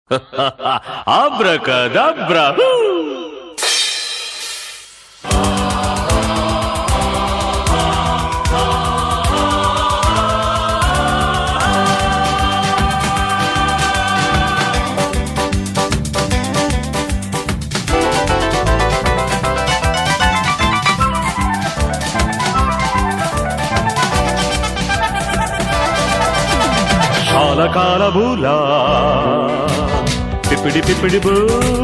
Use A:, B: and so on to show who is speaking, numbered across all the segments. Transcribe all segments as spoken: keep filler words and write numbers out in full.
A: Abracadabra. Kala kala bula, pipidi pipidi boo,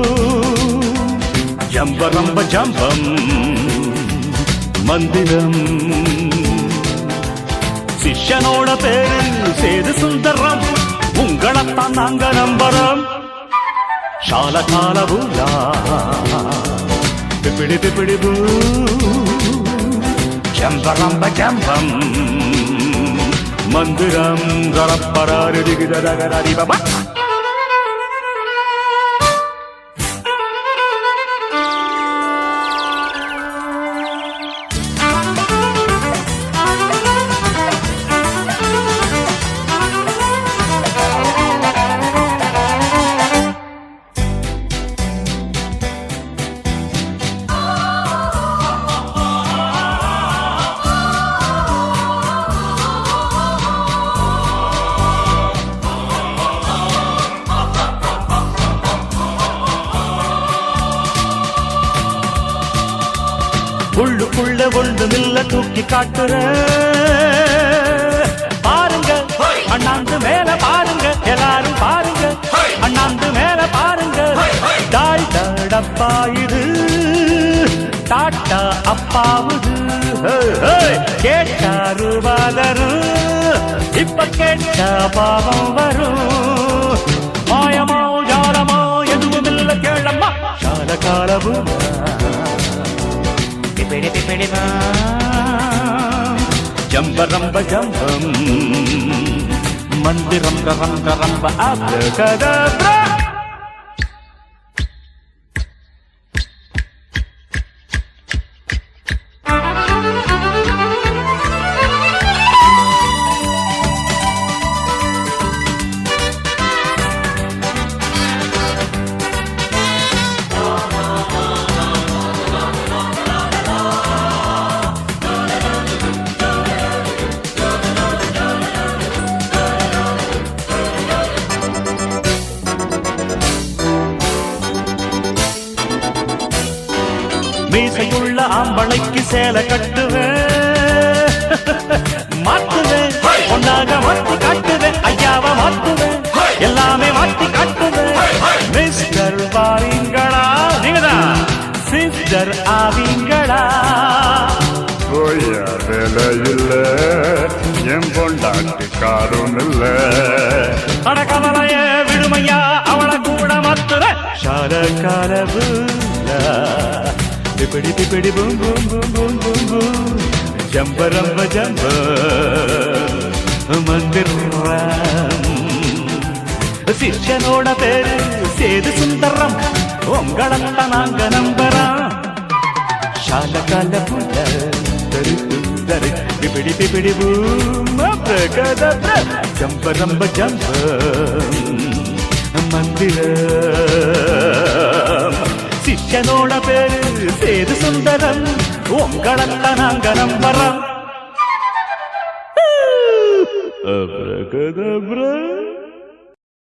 A: jamba ramba jambam, mandiram, sishanoda peru, sedu sundaram, ungalatha nanga nambaram. Shala kala bula, pipidi pipidi boo, jamba ramba jambam. Mandiram garapparari digidaragarari baba. உள்ளுக்குள்ள ஒன்று நில்ல தூக்கி காட்டுற பாருங்க அண்ணாந்து மேல பாருங்க எல்லாரும் பாருங்க அண்ணாந்து மேல பாருங்க தாய் தடப்பா இது டாட்டா அப்பாவுது கேட்டாரு வாதரும் இப்ப கேட்டா பாவம் வரும் மாயமோ ஜாலமோ எதுவும் இல்ல கேளம்மா கால காலவு pipidi pipidi bam, jamba ramba jambam, mandiram ramba ramba abracadabra. மீசையுள்ள ஆம்பளைக்கு சேலை கட்டுவேன் மாத்துவேன் ஒன்னாக மாத்தி காட்டுவேன் ஐயாவ மாத்துவேன் எல்லாமே மாத்தி காட்டுவேன் மிஸ்டர் வாரீங்களா நீங்கதான் சிஸ்டர் ஆவீங்களா
B: போயா வேலை இல்ல என் பொண்டாட்டி காரும் இல்ல
A: அடக்கவலைய விடுமையா அவளை கூட மாத்துற சால காலவு pipidi pipidi boom boom boom boom boom boom jamba ramba jamba mandiram sishanoda peru sedu sundaram ungalatha nanga nambaram shala kala pula taru taru pipidi pipidi boom abracadabra jamba ramba jamba mandiram sishanoda peru sedu sundaram ungalatha nanga nambaram abracadabra.